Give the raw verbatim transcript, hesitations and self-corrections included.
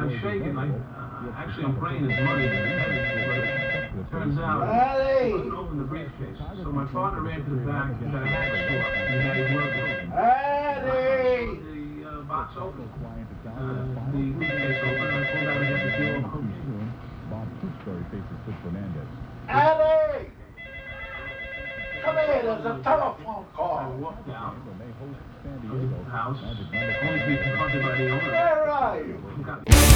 I'm shaking. Like, uh, actually, I'm praying his money is heavy, but it turns out Eddie! he couldn't open the briefcase. So my father ran to the back and got a hacksaw. He had his work with him. Eddie! The uh, box open. Uh, the briefcase open, and I pulled out against the deal of cocaine. Bob Tewksbury faces Sid Fernandez. Eddie! Come here, there's a telephone I call. walked out May host San of Diego. the house, Magic number only to be confronted by the owner. Where are you? Who got